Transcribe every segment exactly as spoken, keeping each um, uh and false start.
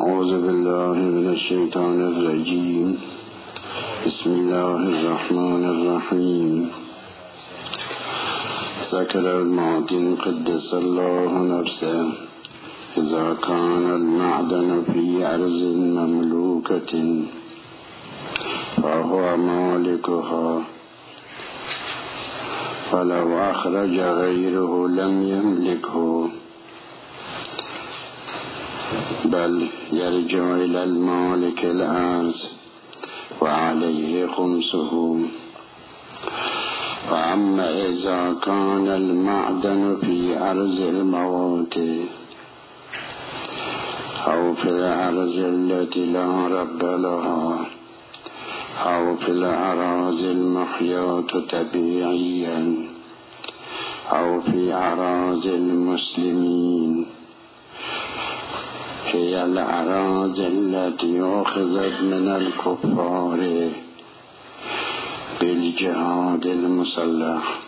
أعوذ بالله من الشيطان الرجيم. بسم الله الرحمن الرحيم. ذكر المعدن قدس الله نفسه إذا كان المعدن في أرض مملوكة فهو مالكها، ولو أخرج غيره لم يملكه، بل يرجع إلى المالك الأرض وعليه خمسه. وأما إذا كان المعدن في أرض الموت أو في الأرض التي لا رب لها أو في الأراضي المحياة طبيعيا أو في أراضي المسلمين، هي الأراضي التي أخذت من الكفار بالجهاد المسلح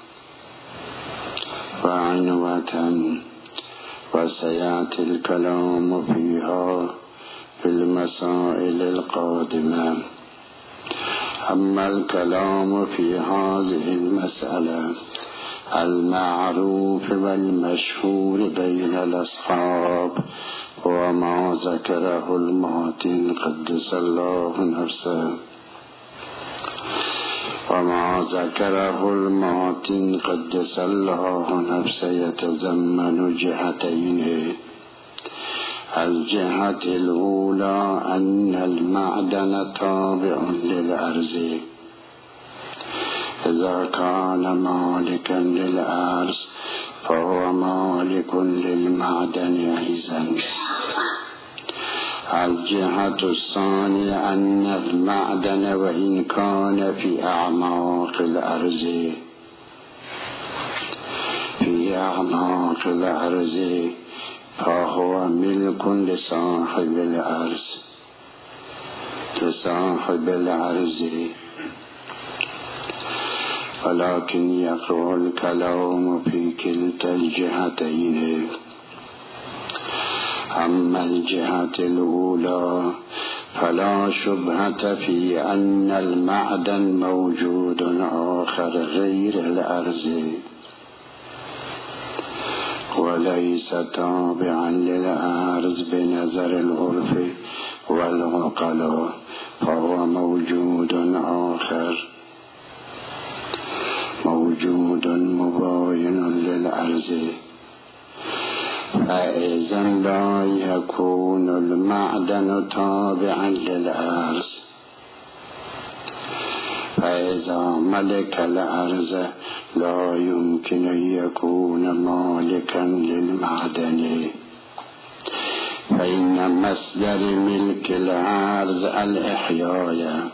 وعنوة، وسيأتي الكلام فيها في المسائل القادمة. أما الكلام في هذه المسألة المعروف والمشهور بين الأصحاب وما ذكره المعدن قدس الله نفسه وما ذكره المعدن قدس الله نفسه يتضمن جهتين. الجهة الأولى أن المعدن تابع للأرض، إذا كان مالكا للأرض فهو مالك للمعدن أيضا. الجهة الثانية أن المعدن وإن كان في أعماق الأرض في أعماق الأرض فهو ملك لصاحب الأرض لصاحب الأرض ولكن يقع الكلام في كلتا الجهتين. أما الجهة الأولى فلا شبهة في أن المعدن موجود آخر غير الأرض وليس تابعا للأرض بنظر العرف والعقلاء، فهو موجود آخر موجود مباين للأرض. فإذا لا يكون المعدن تابعا للأرض، فإذا ملك الأرض لا يمكن أن يكون مالكا للمعدن، فإن مصدر ملك الأرض الإحياء.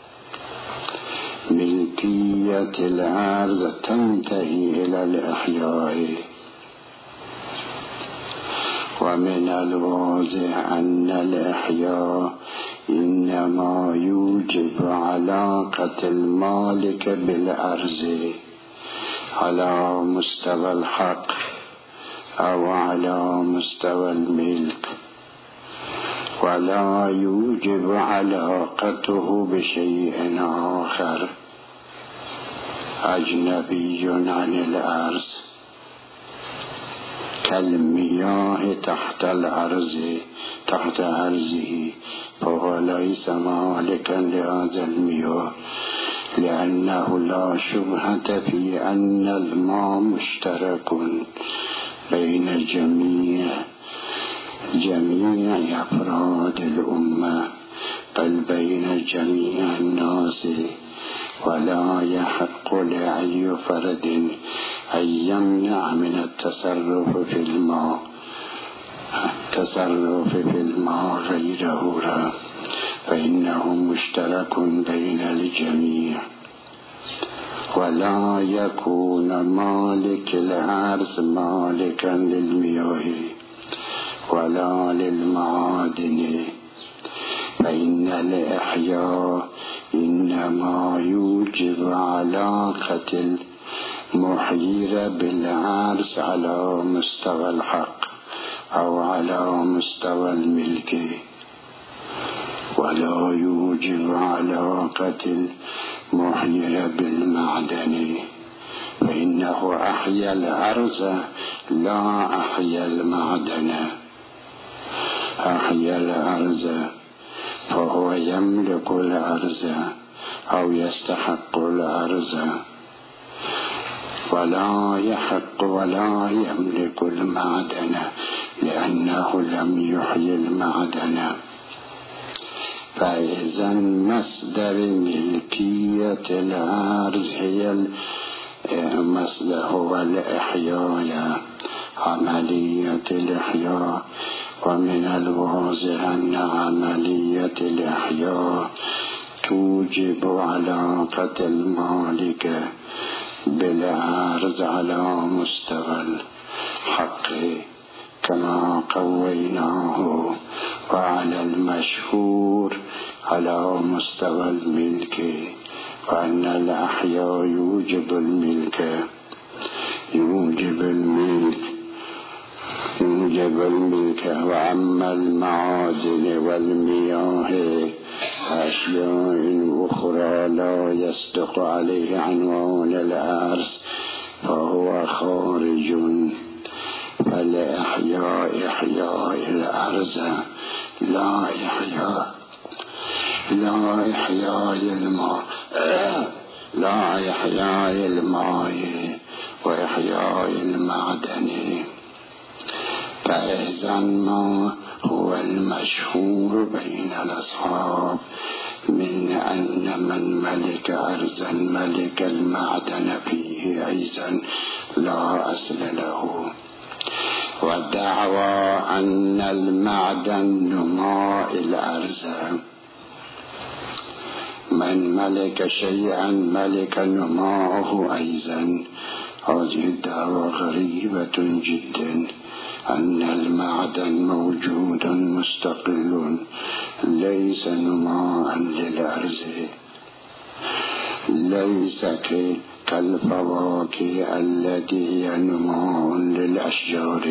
ملكية الأرض تنتهي إلى الإحياء. ومن الواضح أن الإحياء إنما يوجب علاقة المالك بالأرض على مستوى الحق أو على مستوى الملك، ولا يوجب علاقته بشيء آخر أجنبي عن الأرض كالمياه تحت الأرض تحت أرضه، فهو ليس مالكا لهذا المياه، لأنه لا شبهة في أن الماء مشترك بين جميع جميع أفراد الأمة، بل بين جميع الناس، ولا يحق لأي فرد أن يمنع من التصرف في الماء التصرف في الماء غيره، فإنه مشترك بين الجميع. ولا يكون مالك الأرض مالكا للمياه ولا للمعادن، فإن الإحياء إنما يوجب علاقة المحير بالعرش على مستوى الحق أو على مستوى الملك ولا يوجب علاقة المحيي بالمعدن، فإنه أحيا الأرض لا أحيا المعدن. أحيا الأرض فهو يملك الأرض أو يستحق الأرض، ولا يحق ولا يملك المعدن لأنه لم يحيي المعدن. فإذا مصدر ملكية الأرض هي المصدر هو الإحياء، عملية الإحياء. ومن الواضح أن عملية الإحياء توجب علاقة المالك بالأرض على مستوى الحق كما قويناه، وعلى المشهور على مستوى الملك، وأن الأحياء يوجب الملك يوجب الملك يوجب الملك. وأما المعادن والمياه أشياء أخرى لا يصدق عليه عنوان الأرض فهو خارج. فالإحياء إحياء الأرض لا إحياء لا إحياء الماء لا إحياء الماء وإحياء المعدن. فإذا ما هو المشهور بين الأصحاب من أن من ملك أرضا ملك المعدن فيه أيضا لا أصل له. والدعوى أن المعدن نماء الأرض، من ملك شيئا ملك نماءه أيضا. هذه الدعوى غريبة جدا، أن المعدن موجود مستقل ليس نماء للأرض، ليس كالفواكه التي هي نماء للأشجار.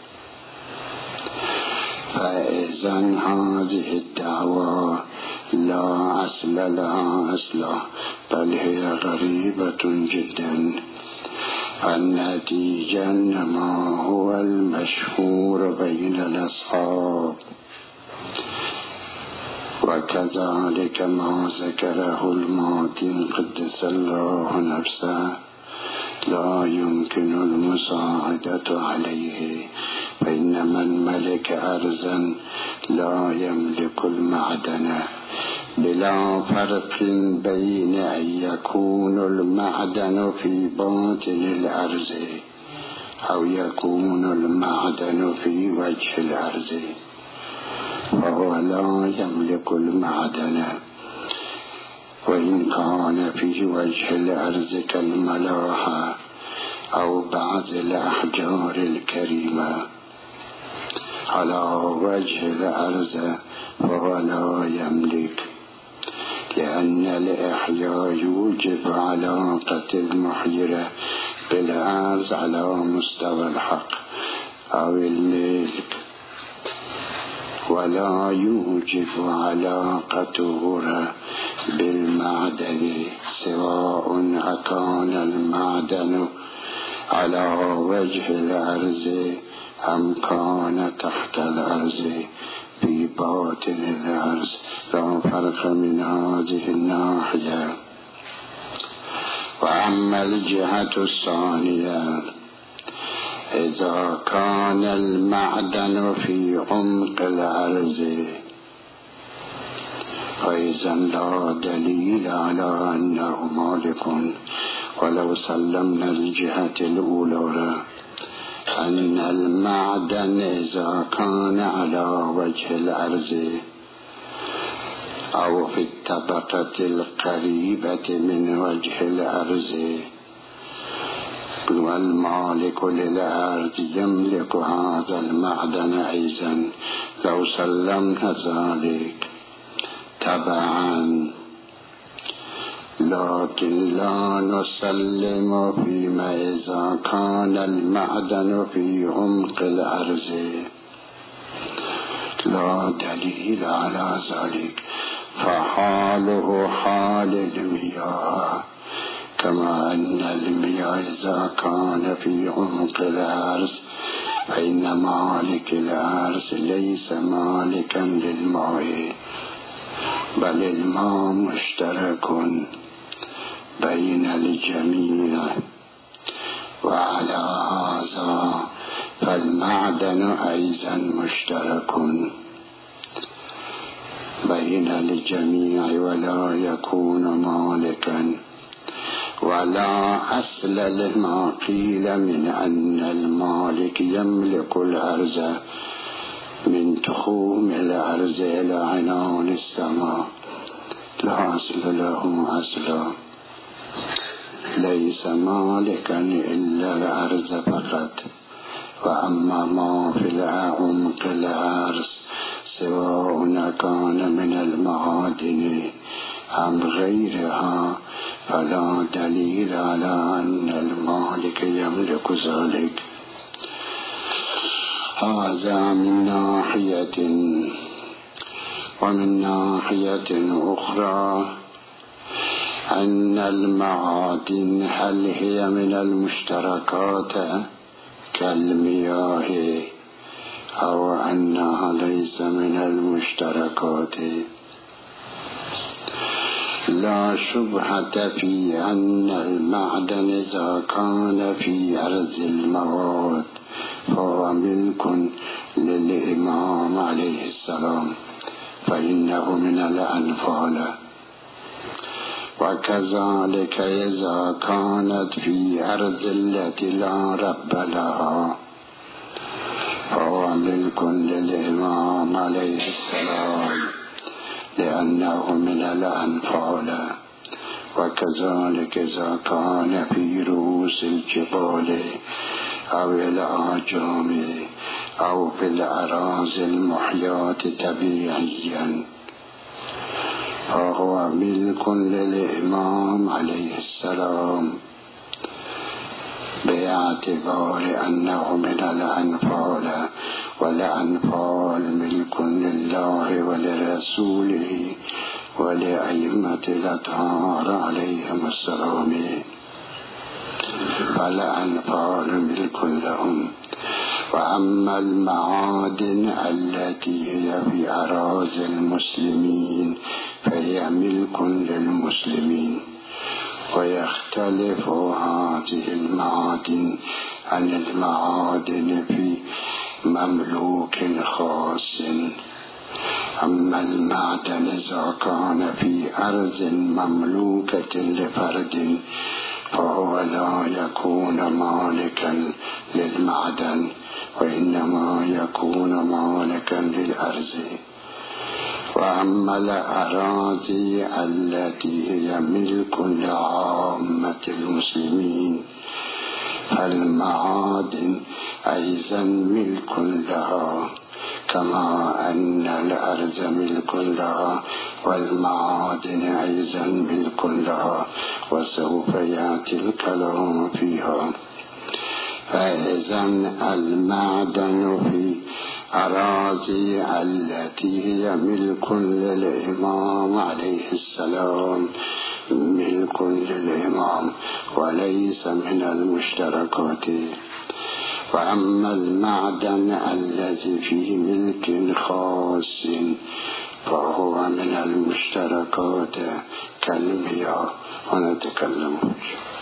فإذا هذه الدعوى لا أصل لها أصلا، بل هي غريبة جدا. النتيجة ما هو المشهور بين الأصحاب، وكذلك ما ذكره الماتن قدس الله نفسه لا يمكن المساعدة عليه. فإن من ملك أرضا لا يملك المعدن، بلا فرق بين أن يكون المعدن في باطن الأرض أو يكون المعدن في وجه الأرض، فهو لا يملك المعدن. وإن كان في وجه الأرض كالملاحة أو بعض الأحجار الكريمة على وجه الأرض فهو لا يملك، لأن الإحياء يوجب علاقة المحيي بالأرض على مستوى الحق أو الملك، ولا يوجب علاقته بالمعدن، سواء أكان المعدن على وجه الأرض أم كان تحت الأرض في باطن الأرض. لا فرق من هذه الناحية. وأما الجهة الثانية، إذا كان المعدن في عمق الأرض فإذا لا دليل على أنه مالك. ولو سلمنا الجهة الأولى أن المعدن إذا كان على وجه الأرض أو في الطبقة القريبة من وجه الأرض والمالك للأرض يملك هذا المعدن أيضا، لو سلمنا ذلك تبعا، لكن لا نسلم فيما إذا كان المعدن في عمق الأرض، لا دليل على ذلك، فحاله حال المياه، كما أن المياه إذا كان في عمق العرس فإن مالك العرس ليس مالكا للماء، بل الماء مشترك بين الجميع. وعلى هذا فالمعدن أيضا مشترك بين الجميع ولا يكون مالكا، ولا أصل لما قيل من أن المالك يملك الأرض من تخوم الأرض إلى عنان السماء، لا أصل له أصلا، ليس مالكا إلا الأرض فقط. وأما ما في العمق الأرض سواء كان من المعادن أم غيرها فلا دليل على أن المالك يملك ذلك. هذا من ناحية. ومن ناحية أخرى أن المعادن هل هي من المشتركات كالمياه أو أنها ليس من المشتركات؟ لا شبهة في أن المعدن إذا كان في أرض المواد فهو ملك للإمام عليه السلام، فإنه من الأنفال. وكذلك إذا كانت في أرض التي لا رب لها فهو ملك للإمام عليه السلام، لأنه من الأنفال. وكذلك إذا كان في رؤوس الجبال أو الأعجام أو في الأراضي المحياة طبيعيا فهو ملك للإمام عليه السلام، باعتبار أنه من الأنفال، والأنفال ملك لله ولرسوله ولأئمة الأطهار عليهم السلام، فالأنفال ملك لهم. وأما المعادن التي هي في أراضي المسلمين فهي ملك للمسلمين. ويختلف هذه المعادن عن المعادن في مملوك خاص. أما المعدن إذا كان في أرض مملوكة لفرد فهو لا يكون مالكا للمعدن، وإنما يكون مالكا للأرض. وأما الأراضي التي هي ملك لعامة المسلمين فالمعادن أيضا ملك لها، كما أن الأرض ملك لها والمعادن أيضا ملك لها، وسوف يأتي الكلام فيها. فإذا المعدن في أراضي التي هي ملك للإمام عليه السلام ملك للإمام وليس من المشتركات. وأما المعدن الذي فيه ملك خاص فهو من المشتركات كالمياه. ونتكلم